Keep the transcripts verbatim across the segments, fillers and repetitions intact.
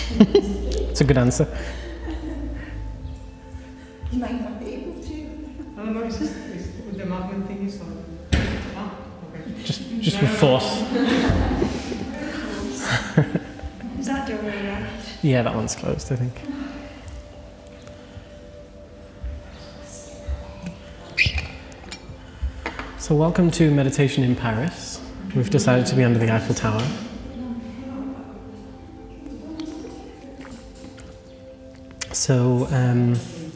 It's a good answer. You might not be able to. No, no, it's just it's, with the magnet thing is on. Ah, okay. Just, just with force. Is that doorway right? Yeah, that one's closed, I think. So welcome to meditation in Paris. We've decided to be under the Eiffel Tower. So um,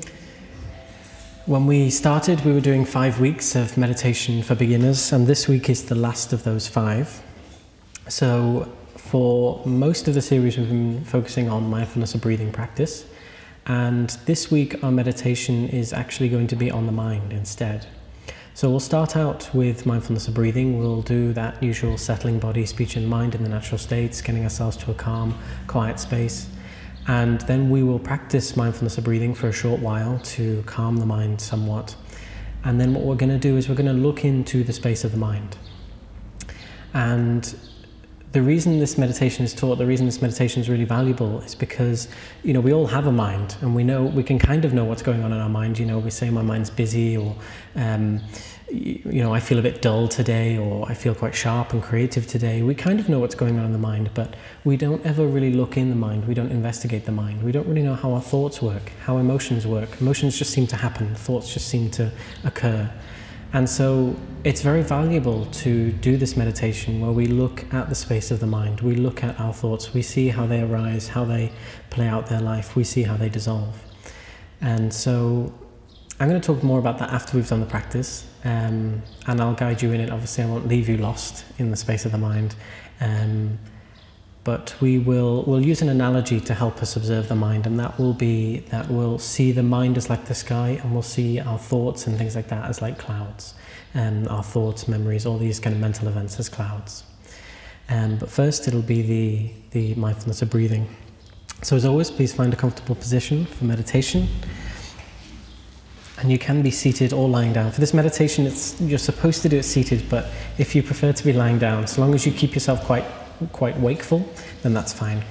when we started, we were doing five weeks of meditation for beginners, and this week is the last of those five. So for most of the series, we've been focusing on mindfulness of breathing practice, and this week our meditation is actually going to be on the mind instead. So we'll start out with mindfulness of breathing. We'll do that usual settling body, speech and mind in the natural states, getting ourselves to a calm, quiet space. And then we will practice mindfulness of breathing for a short while to calm the mind somewhat. And then what we're going to do is we're going to look into the space of the mind. And the reason this meditation is taught, the reason this meditation is really valuable is because, you know, we all have a mind, and we know, we can kind of know what's going on in our mind. You know, we say my mind's busy, or, um, you know, I feel a bit dull today, or I feel quite sharp and creative today. We kind of know what's going on in the mind, but we don't ever really look in the mind. We don't investigate the mind. We don't really know how our thoughts work, how emotions work. Emotions just seem to happen. Thoughts just seem to occur. And so it's very valuable to do this meditation where we look at the space of the mind. We look at our thoughts. We see how they arise, how they play out their life. We see how they dissolve. And so I'm going to talk more about that after we've done the practice. Um, and I'll guide you in it. Obviously, I won't leave you lost in the space of the mind. Um, But we will we'll use an analogy to help us observe the mind, and that will be that we'll see the mind as like the sky, and we'll see our thoughts and things like that as like clouds. Um, our thoughts, memories, all these kind of mental events as clouds. Um, but first it'll be the, the mindfulness of breathing. So as always, please find a comfortable position for meditation. And you can be seated or lying down. For this meditation, it's you're supposed to do it seated, but if you prefer to be lying down, so long as you keep yourself quite quite wakeful, then that's fine.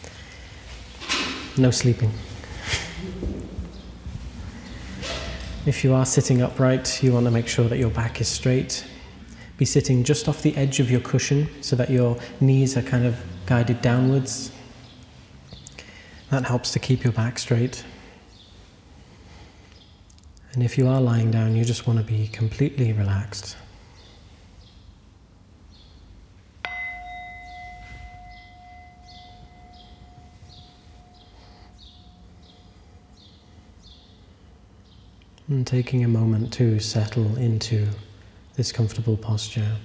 No sleeping. If you are sitting upright, you want to make sure that your back is straight. Be sitting just off the edge of your cushion so that your knees are kind of guided downwards. That helps to keep your back straight. And if you are lying down, you just want to be completely relaxed. And taking a moment to settle into this comfortable posture.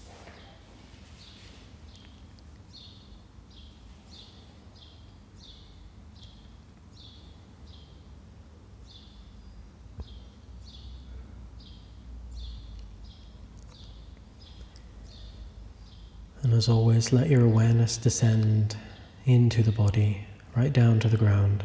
And as always, let your awareness descend into the body, right down to the ground.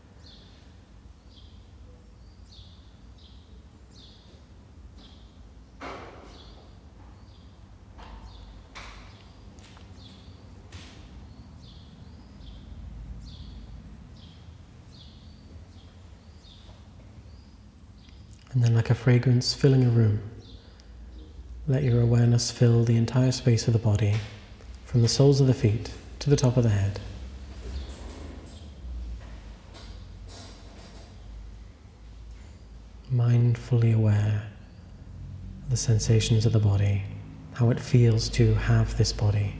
And then, like a fragrance filling a room, let your awareness fill the entire space of the body, from the soles of the feet to the top of the head. Mindfully aware of the sensations of the body, how it feels to have this body.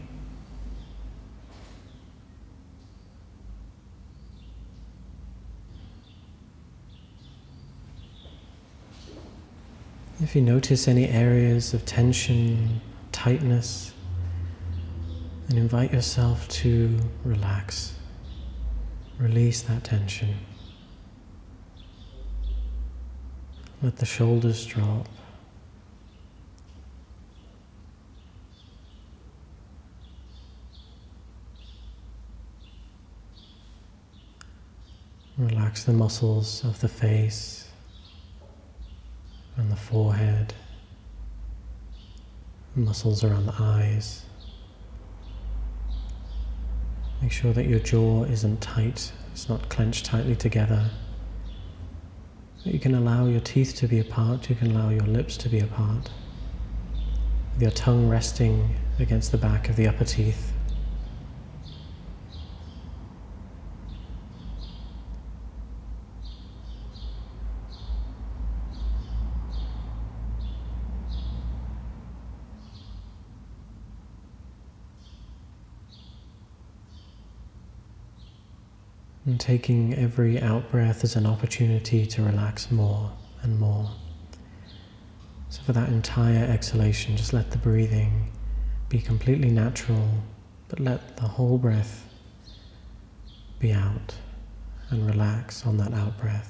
If you notice any areas of tension, tightness, then invite yourself to relax. Release that tension. Let the shoulders drop. Relax the muscles of the face and the forehead, muscles around the eyes. Make sure that your jaw isn't tight, it's not clenched tightly together. You can allow your teeth to be apart, you can allow your lips to be apart, with your tongue resting against the back of the upper teeth. And taking every out-breath as an opportunity to relax more and more. So for that entire exhalation, just let the breathing be completely natural, but let the whole breath be out and relax on that out-breath.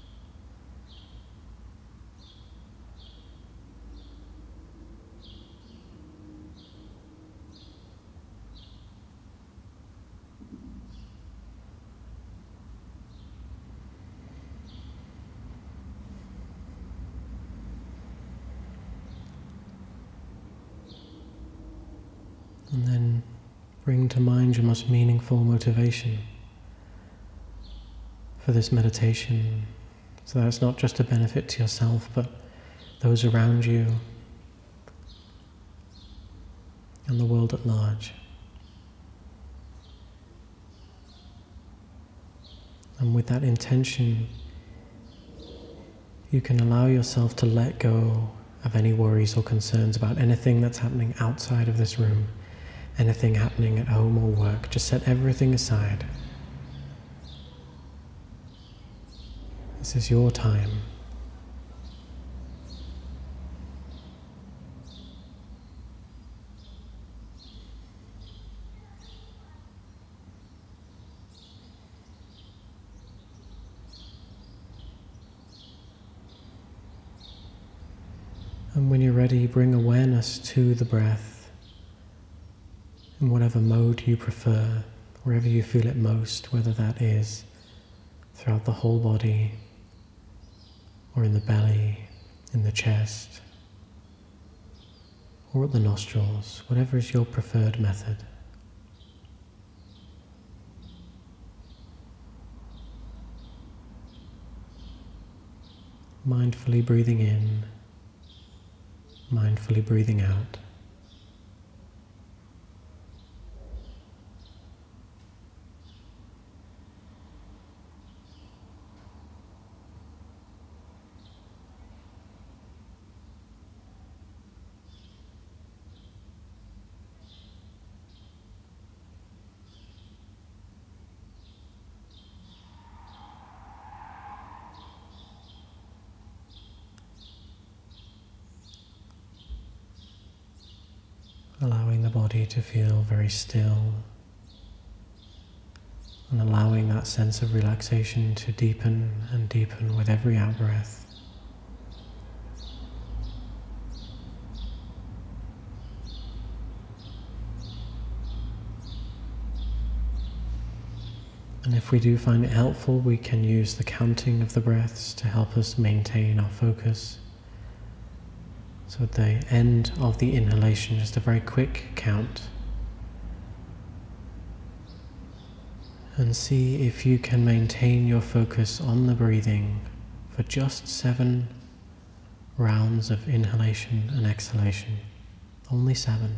And then bring to mind your most meaningful motivation for this meditation, so that it's not just a benefit to yourself, but those around you and the world at large. And with that intention, you can allow yourself to let go of any worries or concerns about anything that's happening outside of this room. Anything happening at home or work, just set everything aside. This is your time. And when you're ready, bring awareness to the breath. In whatever mode you prefer, wherever you feel it most, whether that is throughout the whole body, or in the belly, in the chest, or at the nostrils, whatever is your preferred method. Mindfully breathing in, mindfully breathing out. Allowing the body to feel very still and allowing that sense of relaxation to deepen and deepen with every out-breath. And if we do find it helpful, we can use the counting of the breaths to help us maintain our focus. So at the end of the inhalation, just a very quick count. And see if you can maintain your focus on the breathing for just seven rounds of inhalation and exhalation. Only seven.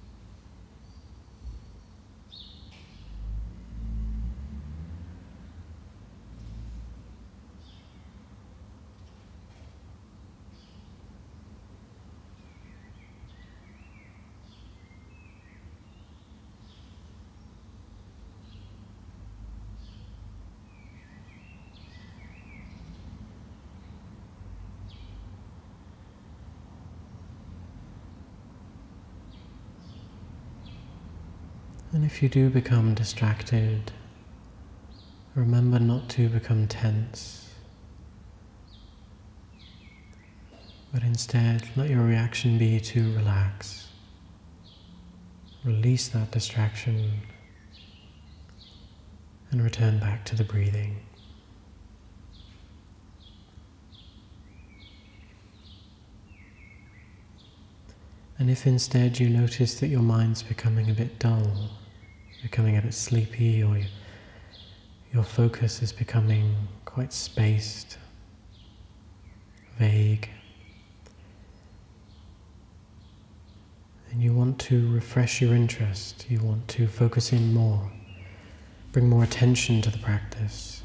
And if you do become distracted, remember not to become tense, but instead let your reaction be to relax. Release that distraction and return back to the breathing. And if instead you notice that your mind's becoming a bit dull, becoming a bit sleepy, or your focus is becoming quite spaced, vague, and you want to refresh your interest, you want to focus in more, bring more attention to the practice.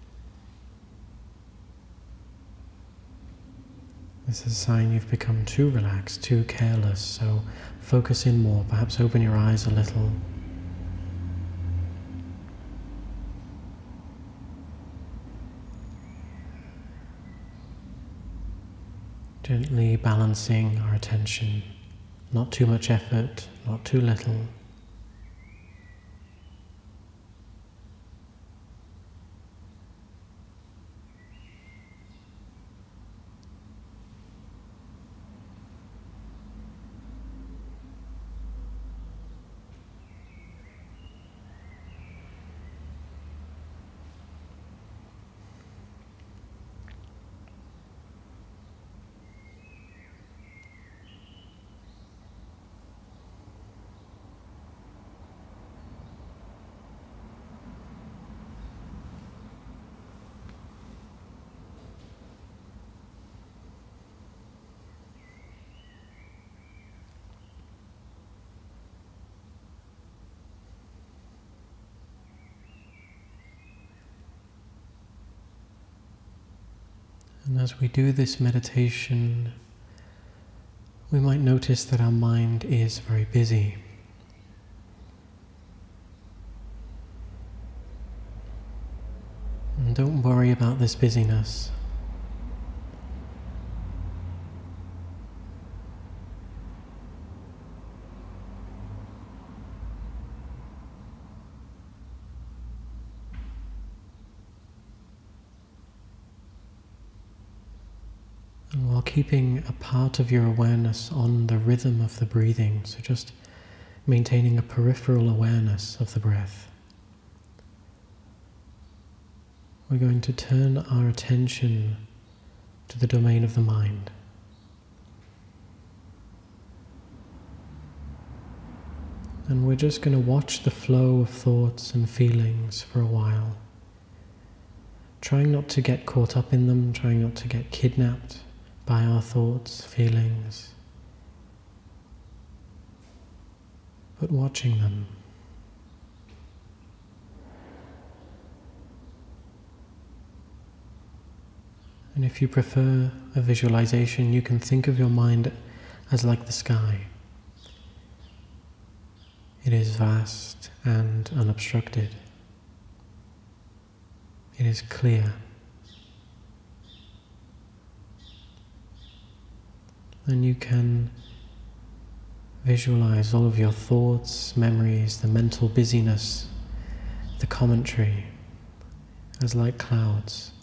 This is a sign you've become too relaxed, too careless, so focus in more, perhaps open your eyes a little. Gently balancing our attention, not too much effort, not too little. And as we do this meditation, we might notice that our mind is very busy. And don't worry about this busyness. And while keeping a part of your awareness on the rhythm of the breathing, so just maintaining a peripheral awareness of the breath, we're going to turn our attention to the domain of the mind. And we're just going to watch the flow of thoughts and feelings for a while, trying not to get caught up in them, trying not to get kidnapped by our thoughts, feelings, but watching them. And if you prefer a visualization, you can think of your mind as like the sky. It is vast and unobstructed. It is clear. And you can visualize all of your thoughts, memories, the mental busyness, the commentary as like clouds.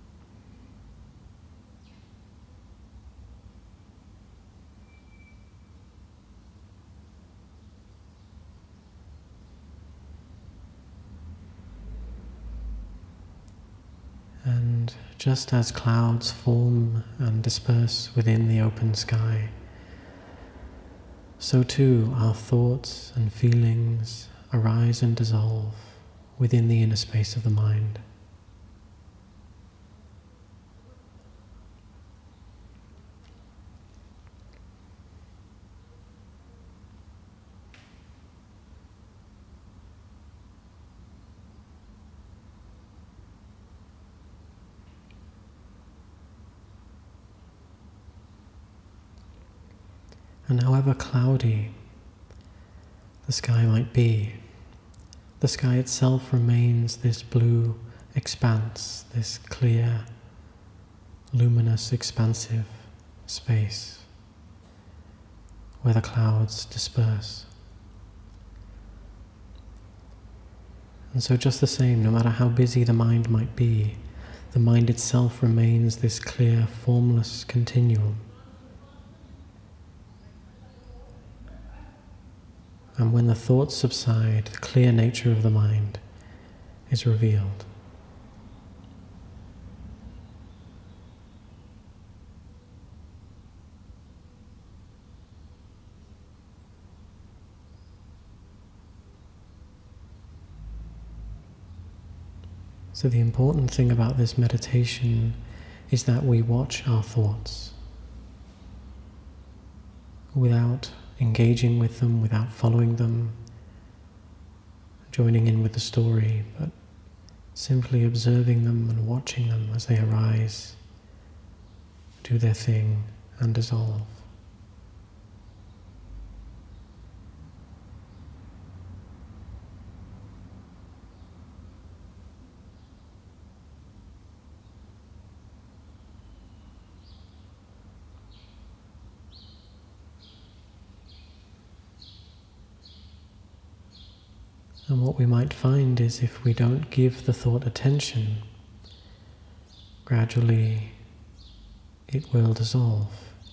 And just as clouds form and disperse within the open sky, so too our thoughts and feelings arise and dissolve within the inner space of the mind. And however cloudy the sky might be, the sky itself remains this blue expanse, this clear, luminous, expansive space where the clouds disperse. And so just the same, no matter how busy the mind might be, the mind itself remains this clear, formless continuum. And when the thoughts subside, the clear nature of the mind is revealed. So the important thing about this meditation is that we watch our thoughts without engaging with them, without following them, joining in with the story, but simply observing them and watching them as they arise, do their thing, and dissolve. And what we might find is if we don't give the thought attention, gradually it will dissolve.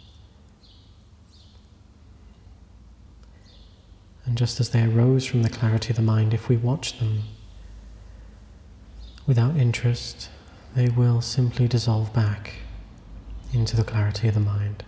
And just as they arose from the clarity of the mind, if we watch them without interest, they will simply dissolve back into the clarity of the mind.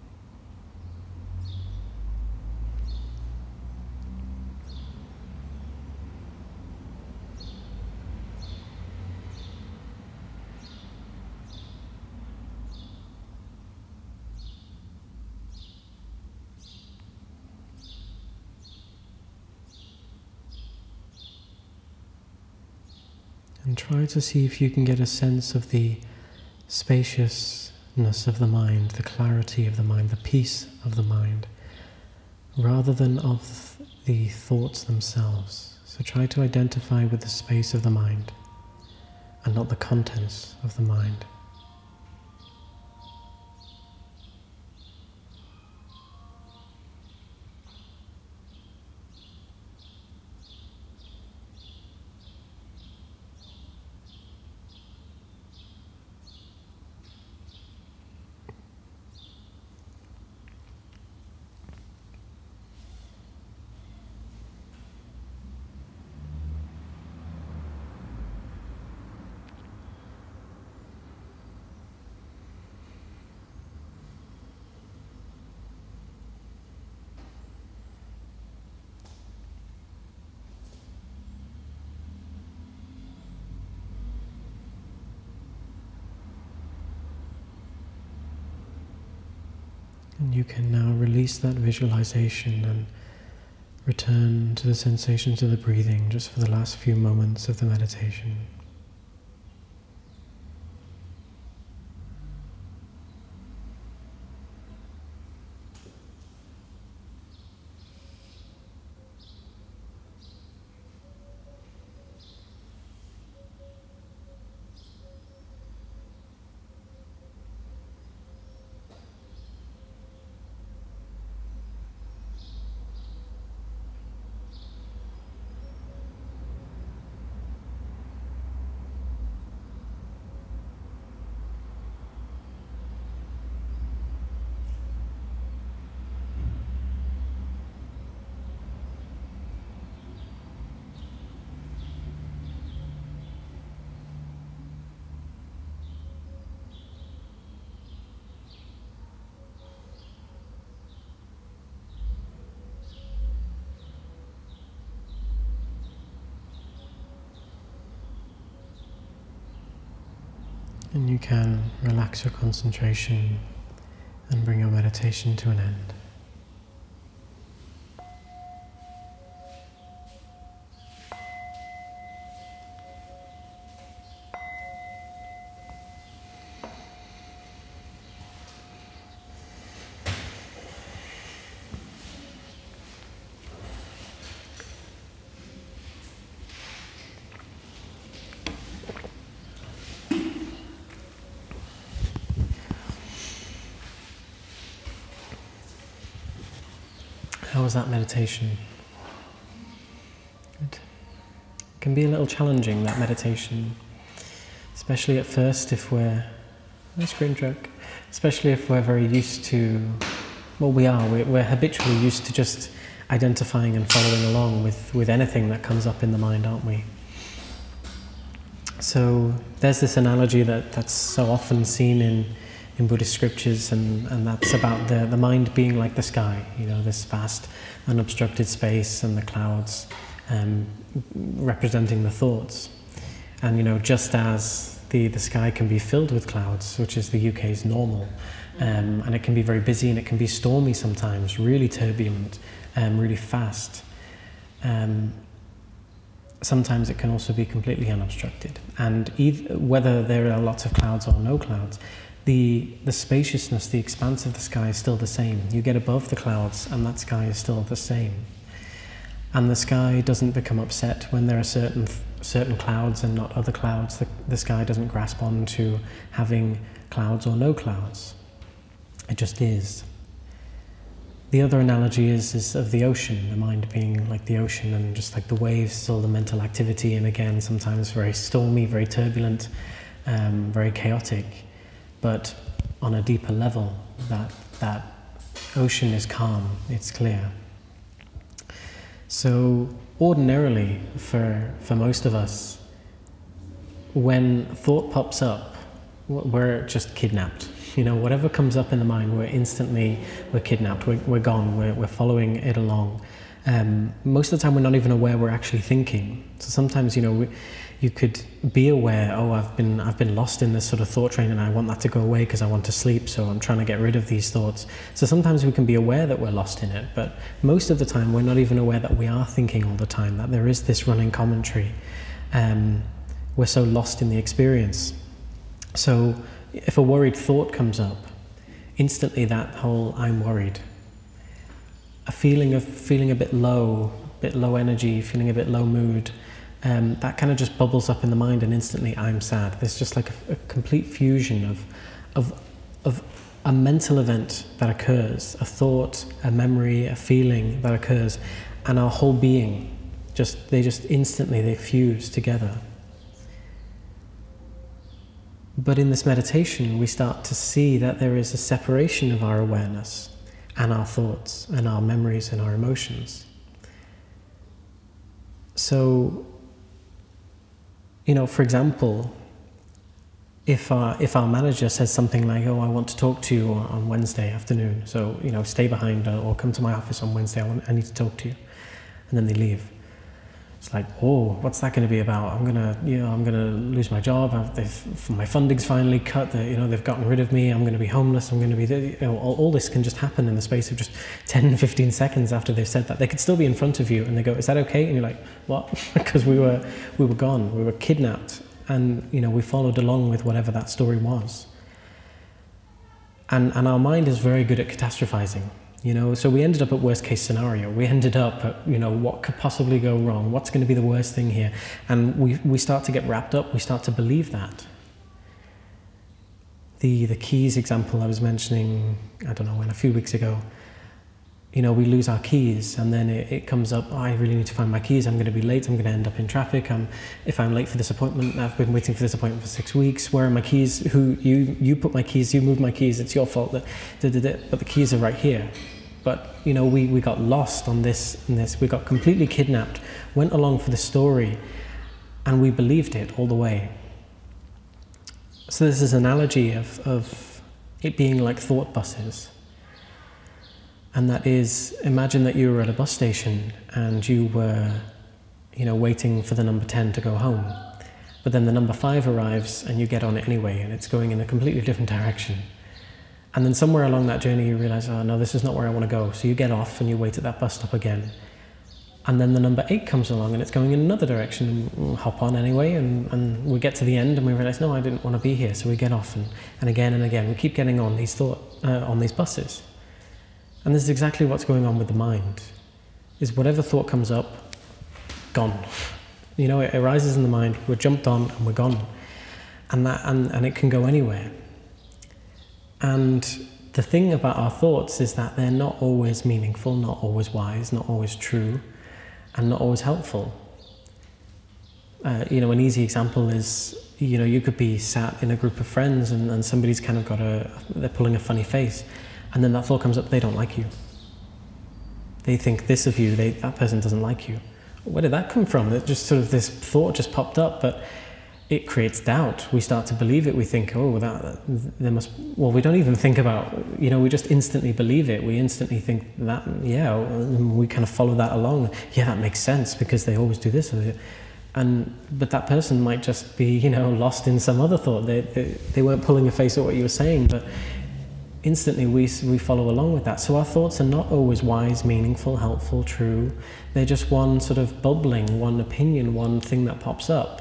And try to see if you can get a sense of the spaciousness of the mind, the clarity of the mind, the peace of the mind, rather than of the thoughts themselves. So try to identify with the space of the mind and not the contents of the mind. And you can now release that visualization and return to the sensations of the breathing just for the last few moments of the meditation. And you can relax your concentration and bring your meditation to an end. How was that meditation? Good. It can be a little challenging, that meditation, especially at first if we're, nice green truck, especially if we're very used to, well we are, we're, we're habitually used to just identifying and following along with, with anything that comes up in the mind, aren't we? So there's this analogy that, that's so often seen in in Buddhist scriptures, and, and that's about the, the mind being like the sky, you know, this vast unobstructed space, and the clouds um, representing the thoughts. And, you know, just as the, the sky can be filled with clouds, which is the U K's normal, um, and it can be very busy and it can be stormy sometimes, really turbulent, um, really fast. Um, sometimes it can also be completely unobstructed. And either, whether there are lots of clouds or no clouds, the, the spaciousness, the expanse of the sky is still the same. You get above the clouds and that sky is still the same. And the sky doesn't become upset when there are certain certain clouds and not other clouds. The, the sky doesn't grasp on to having clouds or no clouds. It just is. The other analogy is, is of the ocean, the mind being like the ocean, and just like the waves, all the mental activity, and again, sometimes very stormy, very turbulent, um, very chaotic. But on a deeper level, that, that ocean is calm, it's clear. So ordinarily, for, for most of us, when thought pops up, we're just kidnapped. You know, whatever comes up in the mind, we're instantly, we're kidnapped, we're, we're gone, we're, we're following it along. Um, most of the time we're not even aware we're actually thinking. So sometimes, you know, we, you could be aware, oh, I've been, I've been lost in this sort of thought train and I want that to go away because I want to sleep, so I'm trying to get rid of these thoughts. So sometimes we can be aware that we're lost in it, but most of the time we're not even aware that we are thinking all the time, that there is this running commentary. Um, we're so lost in the experience. So if a worried thought comes up, instantly that whole I'm worried, a feeling of feeling a bit low, bit low energy, feeling a bit low mood, um, that kind of just bubbles up in the mind, and instantly I'm sad. There's just like a, a complete fusion of, of, of a mental event that occurs, a thought, a memory, a feeling that occurs, and our whole being, just they just instantly, they fuse together. But in this meditation, we start to see that there is a separation of our awareness and our thoughts and our memories and our emotions. So, you know, for example, if our, if our manager says something like, oh, I want to talk to you on Wednesday afternoon, so, you know, stay behind or come to my office on Wednesday, I, want, I need to talk to you, and then they leave. It's like, oh, what's that going to be about? I'm gonna, you know, I'm gonna lose my job. I've, they've, my funding's finally cut. The, you know, they've gotten rid of me. I'm going to be homeless. I'm going to be, you know, all, all this can just happen in the space of just ten, fifteen seconds after they've said that. They could still be in front of you, and they go, "Is that okay?" And you're like, "What?" Because we were, we were gone. We were kidnapped, and you know, we followed along with whatever that story was. And and our mind is very good at catastrophizing. You know, so we ended up at worst case scenario. We ended up at, you know, what could possibly go wrong? What's going to be the worst thing here? And we we start to get wrapped up. We start to believe that. The the keys example I was mentioning, I don't know when, a few weeks ago. You know, we lose our keys, and then it, it comes up, oh, I really need to find my keys. I'm going to be late. I'm going to end up in traffic. I'm, if I'm late for this appointment, I've been waiting for this appointment for six weeks. Where are my keys? Who you you put my keys? You moved my keys. It's your fault. That, da, da, da. But the keys are right here. But, you know, we, we got lost on this and this. We got completely kidnapped, went along for the story, and we believed it all the way. So there's this analogy of, of it being like thought buses. And that is, imagine that you were at a bus station and you were, you know, waiting for the number ten to go home. But then the number five arrives and you get on it anyway, and it's going in a completely different direction. And then somewhere along that journey you realize, oh no, this is not where I want to go. So you get off and you wait at that bus stop again. And then the number eight comes along and it's going in another direction, and we'll hop on anyway, and, and we get to the end and we realize, no, I didn't want to be here. So we get off, and, and again and again, we keep getting on these thought, uh, on these buses. And this is exactly what's going on with the mind, is whatever thought comes up, gone. You know, it arises in the mind, we're jumped on and we're gone. And, that, and, and it can go anywhere. And the thing about our thoughts is that they're not always meaningful, not always wise, not always true, and not always helpful. Uh, you know, an easy example is, you know, you could be sat in a group of friends and, and somebody's kind of got a, they're pulling a funny face, and then that thought comes up, they don't like you. They think this of you, they, that person doesn't like you. Where did that come from? That just sort of this thought just popped up, but it creates doubt. We start to believe it. We think, oh, that there must. Well, we don't even think about. You know, we just instantly believe it. We instantly think that. Yeah, we kind of follow that along. Yeah, that makes sense because they always do this. And but that person might just be, you know, lost in some other thought. They they, they weren't pulling a face at what you were saying, but instantly we we follow along with that. So our thoughts are not always wise, meaningful, helpful, true. They're just one sort of bubbling, one opinion, one thing that pops up.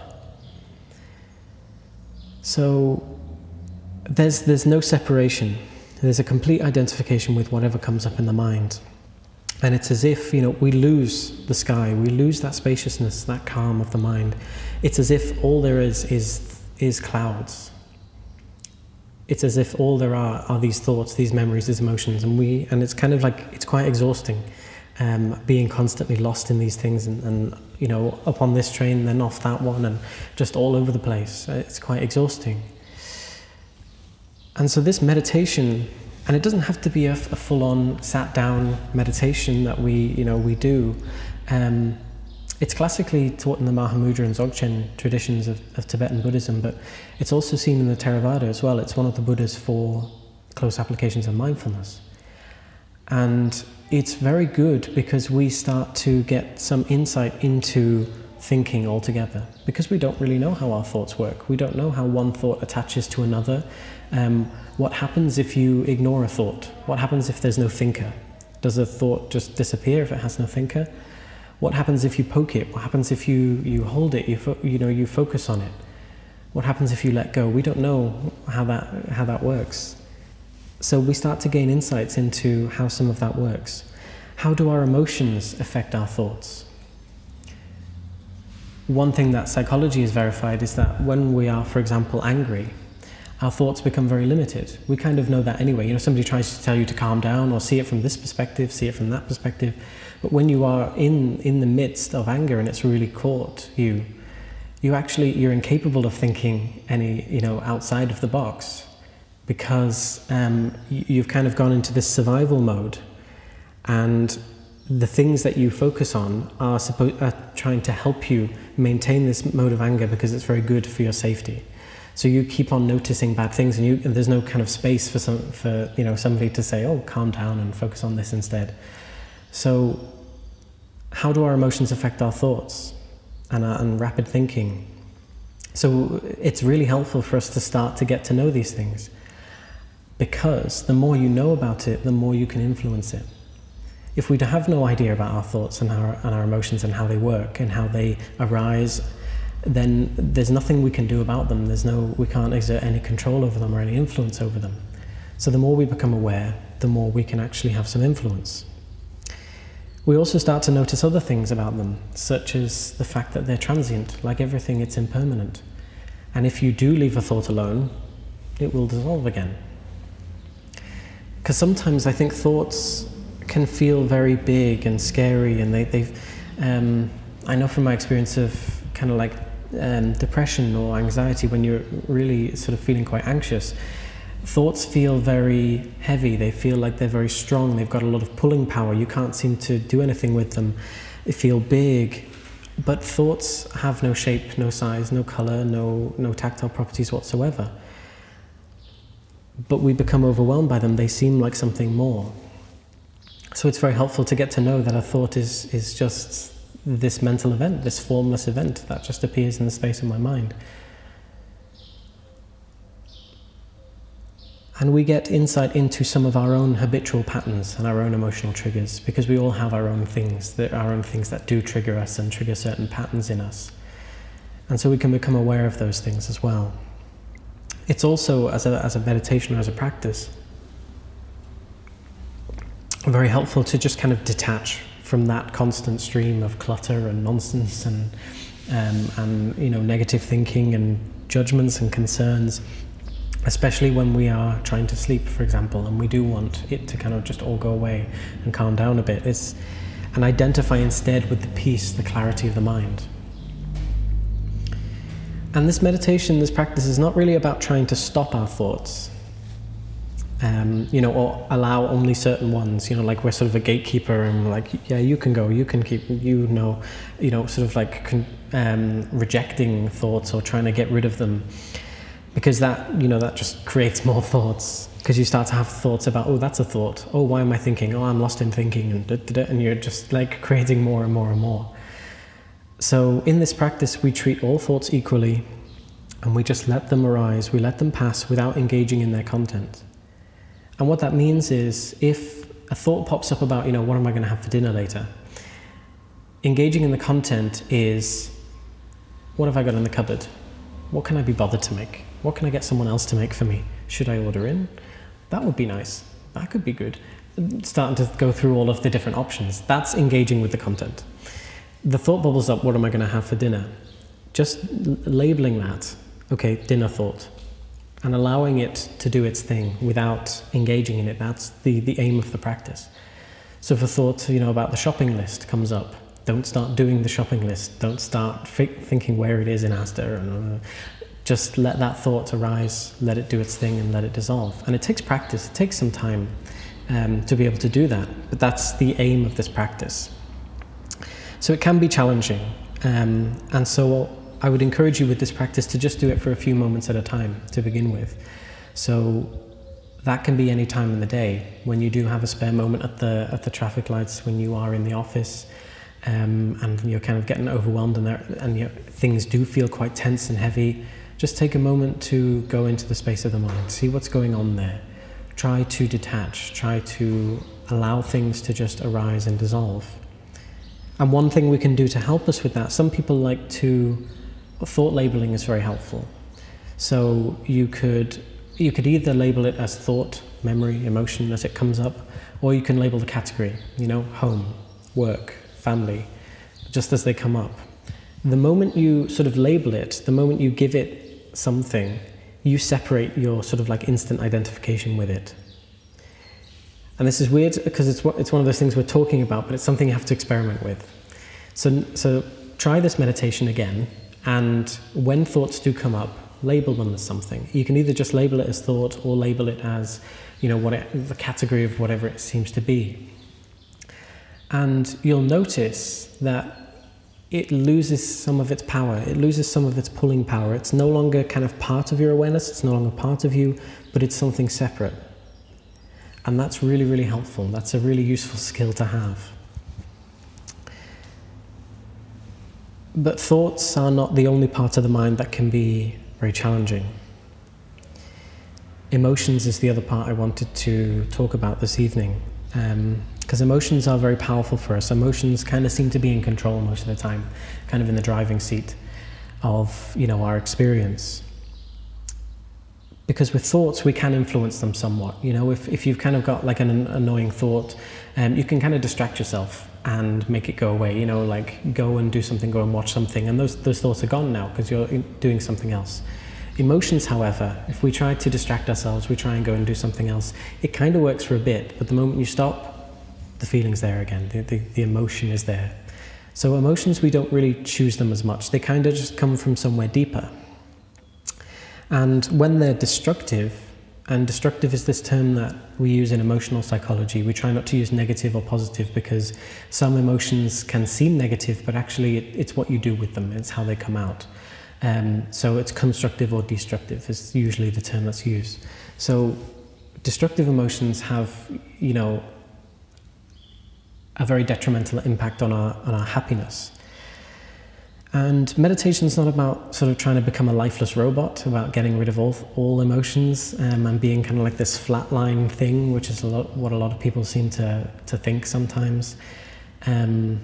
So there's there's no separation. There's a complete identification with whatever comes up in the mind. And it's as if, you know, we lose the sky, we lose that spaciousness, that calm of the mind. It's as if all there is is is clouds. It's as if all there are are these thoughts, these memories, these emotions, and we and it's kind of like it's quite exhausting, um, being constantly lost in these things and, and you know, up on this train, then off that one, and just all over the place. It's quite exhausting. And so this meditation. And it doesn't have to be a, a full-on sat-down meditation that we, you know, we do. Um, it's classically taught in the Mahamudra and Dzogchen traditions of, of Tibetan Buddhism, but it's also seen in the Theravada as well. It's one of the Buddhas for close applications of mindfulness. And it's very good because we start to get some insight into thinking altogether, because we don't really know how our thoughts work. We don't know how one thought attaches to another. Um, what happens if you ignore a thought? What happens if there's no thinker? Does a thought just disappear if it has no thinker? What happens if you poke it? What happens if you, you hold it, you, fo- you know, you focus on it? What happens if you let go? We don't know how that, how that works. So we start to gain insights into how some of that works. How do our emotions affect our thoughts? One thing that psychology has verified is that when we are, for example, angry, our thoughts become very limited. We kind of know that anyway. You know, somebody tries to tell you to calm down or see it from this perspective, see it from that perspective. But when you are in, in the midst of anger and it's really caught you, you actually, you're incapable of thinking any, you know, outside of the box, because um, you've kind of gone into this survival mode, and the things that you focus on are, suppo- are trying to help you maintain this mode of anger because it's very good for your safety. So you keep on noticing bad things, and, you, and there's no kind of space for some, for you know, somebody to say, "Oh, calm down and focus on this instead." So, how do our emotions affect our thoughts and, our, and rapid thinking? So it's really helpful for us to start to get to know these things, because the more you know about it, the more you can influence it. If we have no idea about our thoughts and our, and our emotions and how they work and how they arise, then there's nothing we can do about them. There's no, we can't exert any control over them or any influence over them. So the more we become aware, the more we can actually have some influence. We also start to notice other things about them, such as the fact that they're transient. Like everything, it's impermanent. And if you do leave a thought alone, it will dissolve again. Because sometimes I think thoughts can feel very big and scary, and they, they've, um, I know from my experience of kind of like um, depression or anxiety, when you're really sort of feeling quite anxious, thoughts feel very heavy, they feel like they're very strong, they've got a lot of pulling power, you can't seem to do anything with them, they feel big. But thoughts have no shape, no size, no colour, no, no tactile properties whatsoever. But we become overwhelmed by them, they seem like something more. So it's very helpful to get to know that a thought is, is just this mental event, this formless event that just appears in the space of my mind. And we get insight into some of our own habitual patterns and our own emotional triggers, because we all have our own things, that our own things that do trigger us and trigger certain patterns in us. And so we can become aware of those things as well. It's also, as a, as a meditation or as a practice, very helpful to just kind of detach from that constant stream of clutter and nonsense and, um, and you know, negative thinking and judgments and concerns, especially when we are trying to sleep, for example, and we do want it to kind of just all go away and calm down a bit. It's, and identify instead with the peace, the clarity of the mind. And this meditation, this practice is not really about trying to stop our thoughts, um, you know, or allow only certain ones, you know, like we're sort of a gatekeeper and we're like, yeah, you can go, you can keep, you know, you know, sort of like con- um, rejecting thoughts or trying to get rid of them. Because that, you know, that just creates more thoughts. Because you start to have thoughts about, oh, that's a thought. Oh, why am I thinking? Oh, I'm lost in thinking. And, da, da, da, and you're just like creating more and more and more. So in this practice, we treat all thoughts equally, and we just let them arise, we let them pass without engaging in their content. And what that means is, if a thought pops up about, you know, what am I going to have for dinner later? Engaging in the content is, what have I got in the cupboard? What can I be bothered to make? What can I get someone else to make for me? Should I order in? That would be nice. That could be good. Starting to go through all of the different options. That's engaging with the content. The thought bubbles up, what am I going to have for dinner? Just l- labeling that, okay, dinner thought, and allowing it to do its thing without engaging in it. That's the, the aim of the practice. So if a thought, you know, about the shopping list comes up, don't start doing the shopping list. Don't start f- thinking where it is in Asda. And, uh, just let that thought arise, let it do its thing, and let it dissolve. And it takes practice. It takes some time um, to be able to do that. But that's the aim of this practice. So it can be challenging. Um, and so I would encourage you with this practice to just do it for a few moments at a time to begin with. So that can be any time in the day, when you do have a spare moment at the at the traffic lights, when you are in the office, um, and you're kind of getting overwhelmed, and, there, and you, things do feel quite tense and heavy. Just take a moment to go into the space of the mind, see what's going on there. Try to detach, try to allow things to just arise and dissolve. And one thing we can do to help us with that, some people like to, thought labeling is very helpful. So you could, you could either label it as thought, memory, emotion as it comes up, or you can label the category, you know, home, work, family, just as they come up. The moment you sort of label it, the moment you give it something, you separate your sort of like instant identification with it. And this is weird because it's it's one of those things we're talking about, but it's something you have to experiment with. So, so try this meditation again, and when thoughts do come up, label them as something. You can either just label it as thought, or label it as, you know, what it, the category of whatever it seems to be. And you'll notice that it loses some of its power. It loses some of its pulling power. It's no longer kind of part of your awareness. It's no longer part of you, but it's something separate. And that's really, really helpful. That's a really useful skill to have. But thoughts are not the only part of the mind that can be very challenging. Emotions is the other part I wanted to talk about this evening. Um, because emotions are very powerful for us. Emotions kind of seem to be in control most of the time, kind of in the driving seat of, you know, our experience. Because with thoughts, we can influence them somewhat. You know, if, if you've kind of got like an annoying thought, um, you can kind of distract yourself and make it go away. You know, like go and do something, go and watch something, and those those thoughts are gone now because you're doing something else. Emotions, however, if we try to distract ourselves, we try and go and do something else, it kind of works for a bit, but the moment you stop, the feeling's there again, the, the, the emotion is there. So emotions, we don't really choose them as much. They kind of just come from somewhere deeper. And when they're destructive, and destructive is this term that we use in emotional psychology, we try not to use negative or positive because some emotions can seem negative, but actually it, it's what you do with them, it's how they come out. Um, so it's constructive or destructive is usually the term that's used. So destructive emotions have, you know, a very detrimental impact on our on our happiness. And meditation is not about sort of trying to become a lifeless robot, about getting rid of all all emotions um, and being kind of like this flatline thing, which is a lot what a lot of people seem to to think sometimes. Um,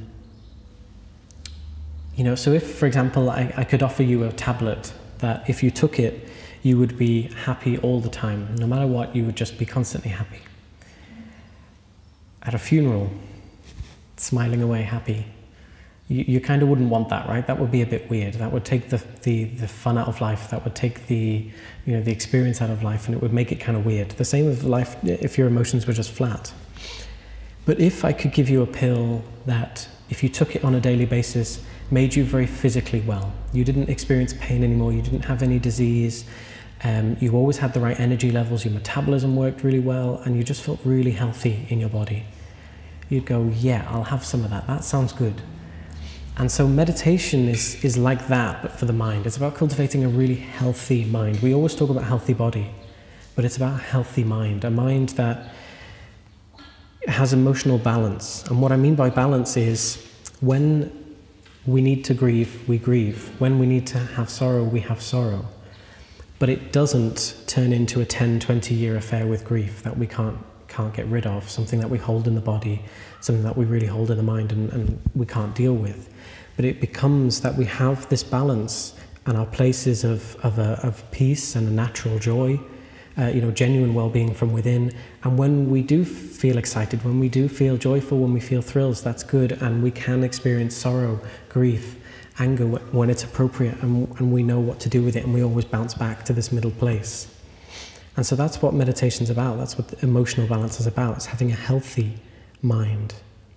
you know, so if, for example, I, I could offer you a tablet that if you took it, you would be happy all the time. No matter what, you would just be constantly happy. At a funeral, smiling away, happy. You, you kind of wouldn't want that, right? That would be a bit weird. That would take the, the the fun out of life. That would take the you know the experience out of life, and it would make it kind of weird. The same with life if your emotions were just flat. But if I could give you a pill that, if you took it on a daily basis, made you very physically well. You didn't experience pain anymore. You didn't have any disease. Um, you always had the right energy levels. Your metabolism worked really well, and you just felt really healthy in your body. You'd go, yeah, I'll have some of that. That sounds good. And so meditation is, is like that, but for the mind. It's about cultivating a really healthy mind. We always talk about healthy body, but it's about a healthy mind, a mind that has emotional balance. And what I mean by balance is when we need to grieve, we grieve. When we need to have sorrow, we have sorrow. But it doesn't turn into a ten, twenty year affair with grief that we can't can't get rid of, something that we hold in the body, something that we really hold in the mind and, and we can't deal with. But it becomes that we have this balance and our places of, of, a, of peace and a natural joy, uh, you know, genuine well-being from within. And when we do feel excited, when we do feel joyful, when we feel thrills, that's good. And we can experience sorrow, grief, anger when it's appropriate, and, and we know what to do with it, and we always bounce back to this middle place. And so that's what meditation's about. That's what the emotional balance is about. It's having a healthy mind.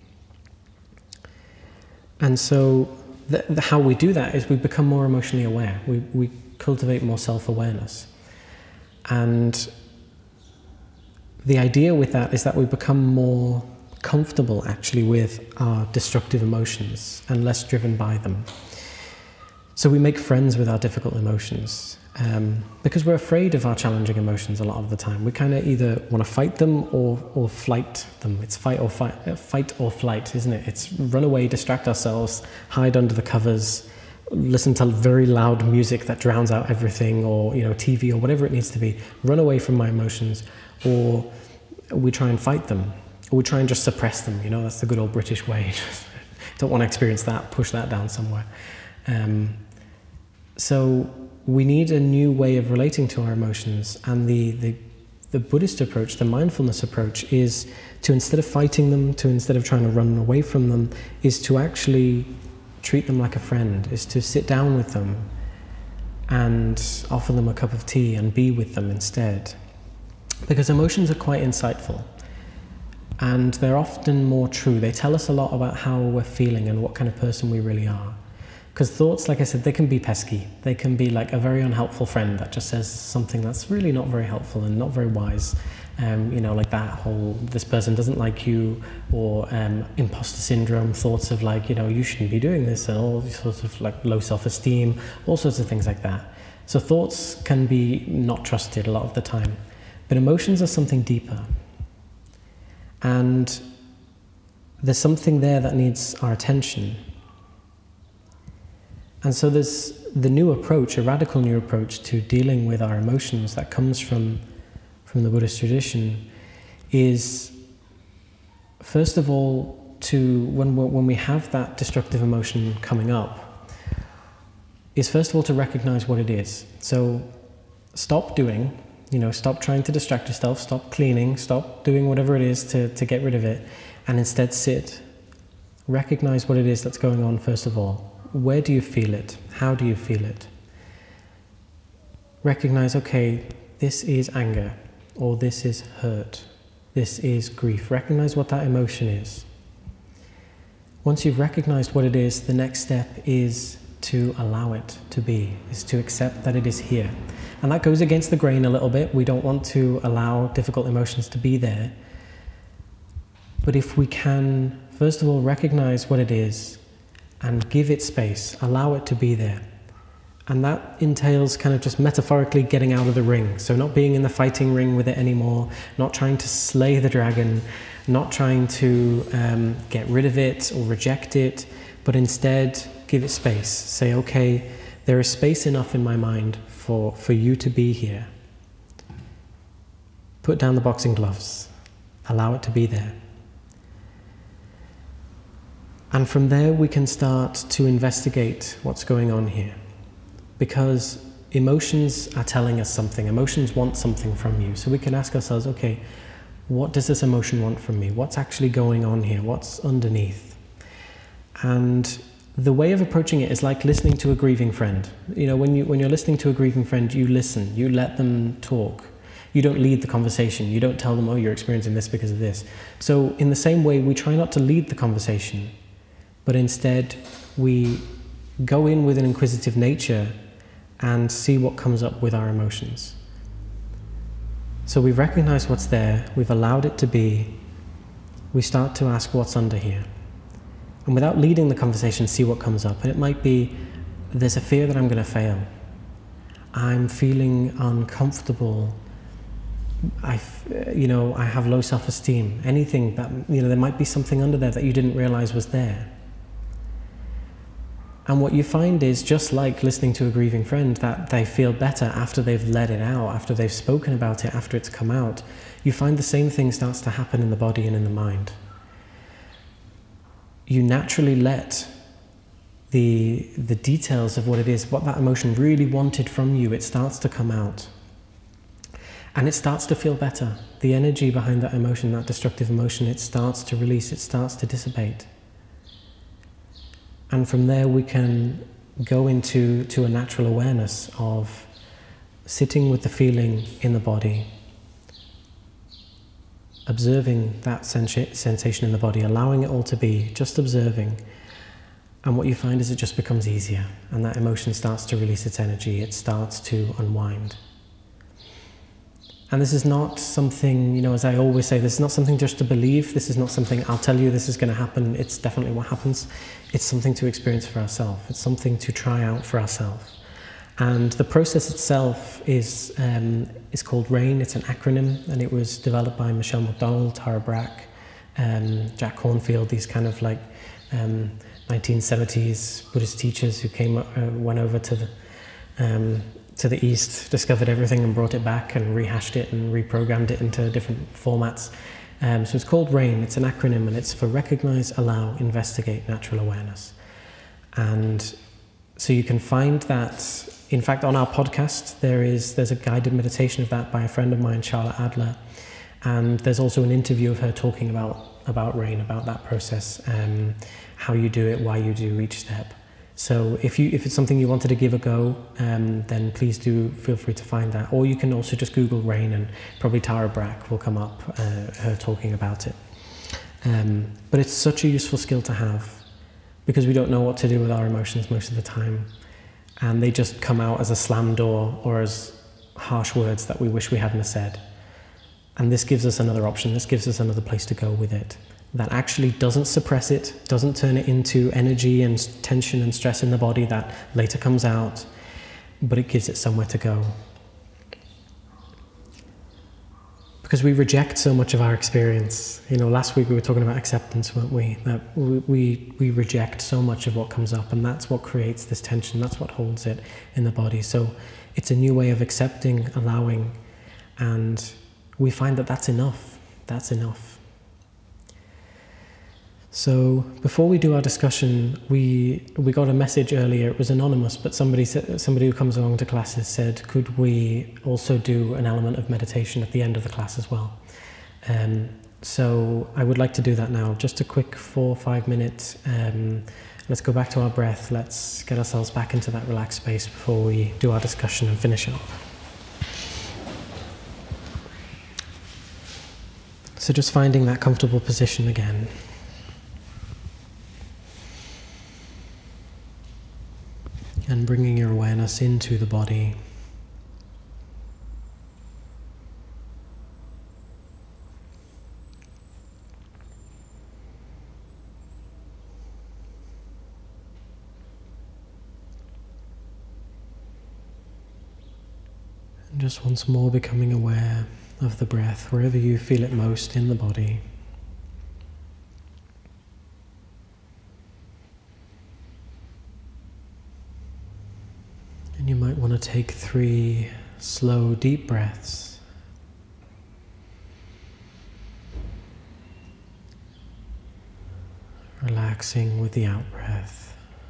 And so the, the, how we do that is we become more emotionally aware. We, we cultivate more self-awareness. And the idea with that is that we become more comfortable actually with our destructive emotions and less driven by them. So we make friends with our difficult emotions. Um, because we're afraid of our challenging emotions a lot of the time. We kind of either want to fight them or, or flight them. It's fight or fight, uh, fight or flight, isn't it? It's run away, distract ourselves, hide under the covers, listen to very loud music that drowns out everything, or you know, T V or whatever it needs to be. Run away from my emotions, or we try and fight them, or we try and just suppress them. You know, that's the good old British way. Don't want to experience that. Push that down somewhere. Um, so. We need a new way of relating to our emotions, and the, the, the Buddhist approach, the mindfulness approach, is to, instead of fighting them, to instead of trying to run away from them, is to actually treat them like a friend, is to sit down with them and offer them a cup of tea and be with them instead. Because emotions are quite insightful, and they're often more true. They tell us a lot about how we're feeling and what kind of person we really are. Because thoughts, like I said, they can be pesky. They can be like a very unhelpful friend that just says something that's really not very helpful and not very wise. Um, you know, like that whole, this person doesn't like you, or um, imposter syndrome, thoughts of like, you know, you shouldn't be doing this, and all these sorts of like low self-esteem, all sorts of things like that. So thoughts can be not trusted a lot of the time. But emotions are something deeper. And there's something there that needs our attention. And so there's the new approach, a radical new approach to dealing with our emotions that comes from, from the Buddhist tradition, is first of all to, when, we're, when we have that destructive emotion coming up, is first of all to recognize what it is. So stop doing, you know, stop trying to distract yourself, stop cleaning, stop doing whatever it is to, to get rid of it, and instead sit. Recognize what it is that's going on first of all. Where do you feel it? How do you feel it? Recognize, okay, this is anger, or this is hurt, this is grief. Recognize what that emotion is. Once you've recognized what it is, the next step is to allow it to be, is to accept that it is here. And that goes against the grain a little bit. We don't want to allow difficult emotions to be there. But if we can, first of all, recognize what it is, and give it space, allow it to be there. And that entails kind of just metaphorically getting out of the ring. So not being in the fighting ring with it anymore, not trying to slay the dragon, not trying to um, get rid of it or reject it, but instead give it space. Say, okay, there is space enough in my mind for, for you to be here. Put down the boxing gloves, allow it to be there. And from there we can start to investigate what's going on here. Because emotions are telling us something. Emotions want something from you. So we can ask ourselves, okay, what does this emotion want from me? What's actually going on here? What's underneath? And the way of approaching it is like listening to a grieving friend. You know, when, you, when you're listening to a grieving friend, you listen, you let them talk. You don't lead the conversation. You don't tell them, oh, you're experiencing this because of this. So in the same way, we try not to lead the conversation, but instead we go in with an inquisitive nature and see what comes up with our emotions. So we've recognized what's there, we've allowed it to be, we start to ask what's under here. And without leading the conversation, see what comes up. And it might be, there's a fear that I'm going to fail. I'm feeling uncomfortable. I, you know, I have low self-esteem. Anything that, you know, there might be something under there that you didn't realize was there. And what you find is, just like listening to a grieving friend, that they feel better after they've let it out, after they've spoken about it, after it's come out. You find the same thing starts to happen in the body and in the mind. You naturally let the, the details of what it is, what that emotion really wanted from you, it starts to come out. And it starts to feel better. The energy behind that emotion, that destructive emotion, it starts to release, it starts to dissipate. And from there we can go into to a natural awareness of sitting with the feeling in the body, observing that sens- sensation in the body, allowing it all to be, just observing. And what you find is it just becomes easier, and that emotion starts to release its energy, it starts to unwind. And this is not something, you know, as I always say, this is not something just to believe, this is not something I'll tell you this is going to happen, it's definitely what happens. It's something to experience for ourselves, it's something to try out for ourselves. And the process itself is um, is called RAIN, it's an acronym, and it was developed by Michelle McDonald, Tara Brach, um, Jack Cornfield, these kind of like um, nineteen seventies Buddhist teachers who came, uh, went over to the um, to the East, discovered everything and brought it back and rehashed it and reprogrammed it into different formats. Um, so it's called RAIN, it's an acronym, and it's for Recognize, Allow, Investigate, Natural Awareness. And so you can find that, in fact, on our podcast, there is there's a guided meditation of that by a friend of mine, Charlotte Adler. And there's also an interview of her talking about, about RAIN, about that process, um, how you do it, why you do each step. So if you if it's something you wanted to give a go, um, then please do feel free to find that. Or you can also just Google RAIN, and probably Tara Brach will come up, uh, her talking about it. Um, but it's such a useful skill to have, because we don't know what to do with our emotions most of the time. And they just come out as a slam door or as harsh words that we wish we hadn't said. And this gives us another option, this gives us another place to go with it, that actually doesn't suppress it, doesn't turn it into energy and tension and stress in the body that later comes out, but it gives it somewhere to go. Because we reject so much of our experience. You know, last week we were talking about acceptance, weren't we? That we, we, we reject so much of what comes up, and that's what creates this tension, that's what holds it in the body. So it's a new way of accepting, allowing, and we find that that's enough, that's enough. So before we do our discussion, we we got a message earlier. It was anonymous, but somebody said, somebody who comes along to classes said, could we also do an element of meditation at the end of the class as well? Um, so I would like to do that now. Just a quick four or five minutes. Um, let's go back to our breath. Let's get ourselves back into that relaxed space before we do our discussion and finish up. So just finding that comfortable position again. And bringing your awareness into the body. And just once more becoming aware of the breath wherever you feel it most in the body. And you might want to take three slow, deep breaths. Relaxing with the out-breath.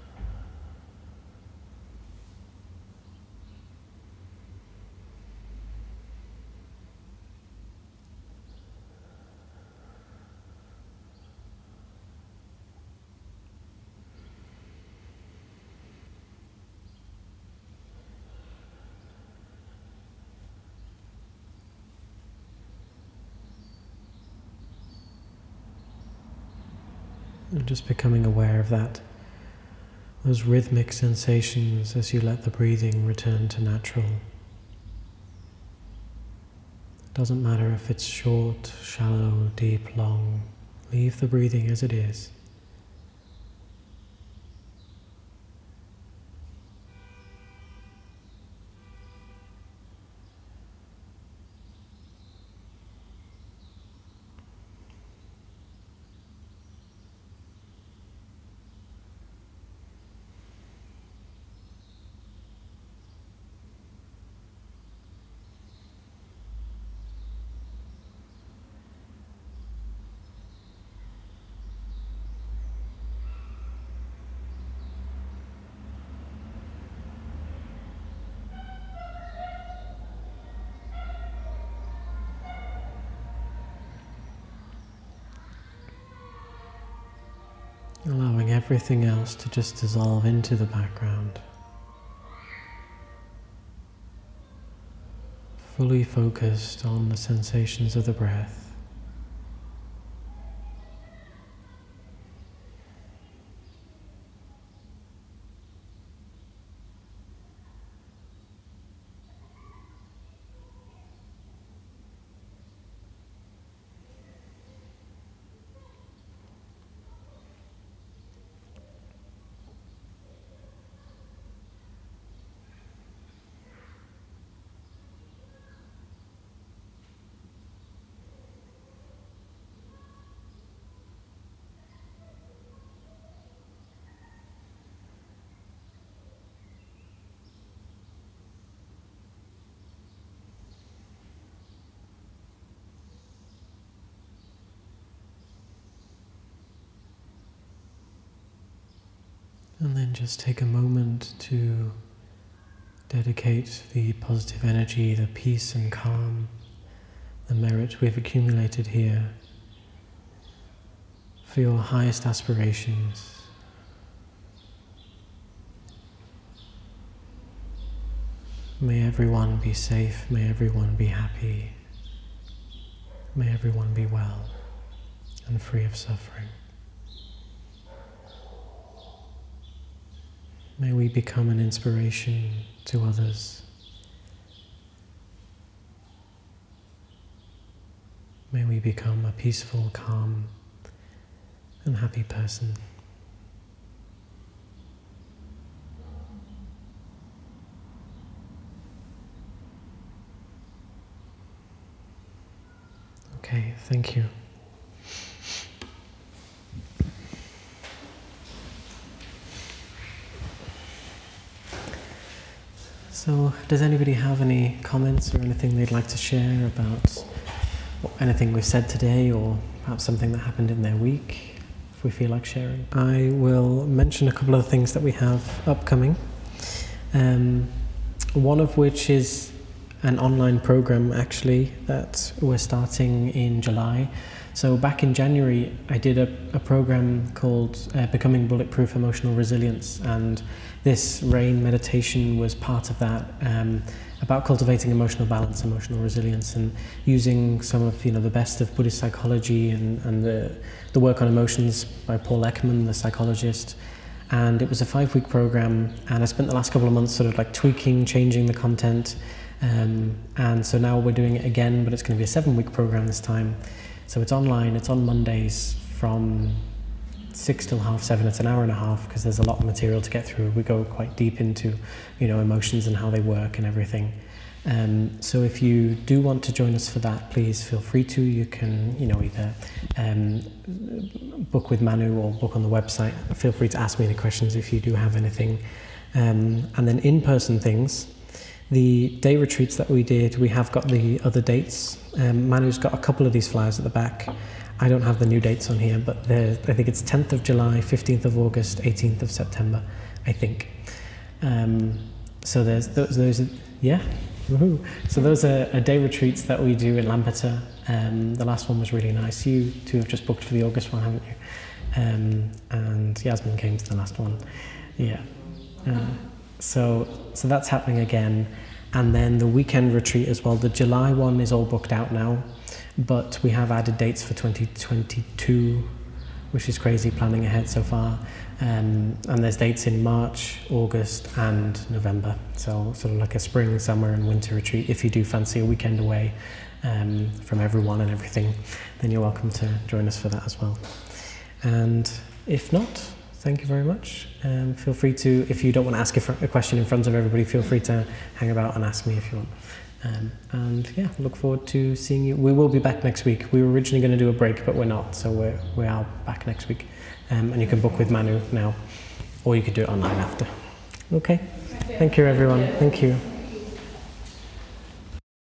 And just becoming aware of that, those rhythmic sensations as you let the breathing return to natural. It doesn't matter if it's short, shallow, deep, long. Leave the breathing as it is. allowing everything else to just dissolve into the background. Fully focused on the sensations of the breath. And then just take a moment to dedicate the positive energy, the peace and calm, the merit we've accumulated here for your highest aspirations. May everyone be safe, may everyone be happy, may everyone be well and free of suffering. May we become an inspiration to others. May we become a peaceful, calm, and happy person. Okay, thank you. So, does anybody have any comments or anything they'd like to share about anything we've said today, or perhaps something that happened in their week, if we feel like sharing? I will mention a couple of things that we have upcoming. Um, one of which is an online program actually that we're starting in July. So back in January I did a, a program called uh, Becoming Bulletproof Emotional Resilience, and this RAIN meditation was part of that, um, about cultivating emotional balance, emotional resilience, and using some of you know the best of Buddhist psychology and, and the, the work on emotions by Paul Ekman, the psychologist. And it was a five-week program, and I spent the last couple of months sort of like tweaking, changing the content, um, and so now we're doing it again, but it's going to be a seven-week program this time. So it's online, it's on Mondays from six till half seven. It's an hour and a half because there's a lot of material to get through. We go quite deep into, you know, emotions and how they work and everything. Um, so if you do want to join us for that, please feel free to. You can, you know, either um, book with Manu or book on the website. Feel free to ask me any questions if you do have anything. Um, and then in-person things, the day retreats that we did, we have got the other dates. Um, Manu's got a couple of these flyers at the back. I don't have the new dates on here, but I think it's tenth of July, fifteenth of August, eighteenth of September, I think. Um, so there's those, those yeah, woohoo. So those are, are day retreats that we do in Lampeter. Um, the last one was really nice. You two have just booked for the August one, haven't you? Um, and Yasmin came to the last one. Yeah. Uh, so so that's happening again. And then the weekend retreat as well. The July one is all booked out now, but we have added dates for twenty twenty-two, which is crazy, planning ahead so far. Um, and there's dates in March, August and November. So sort of like a spring, summer and winter retreat. If you do fancy a weekend away um, from everyone and everything, then you're welcome to join us for that as well. And if not, thank you very much. Um, feel free to, if you don't want to ask a, fr- a question in front of everybody, feel free to hang about and ask me if you want. Um, and yeah, look forward to seeing you. We will be back next week. We were originally going to do a break, but we're not, so we're, we are back next week. Um, and you can book with Manu now, or you could do it online after. Okay, thank you everyone. Thank you.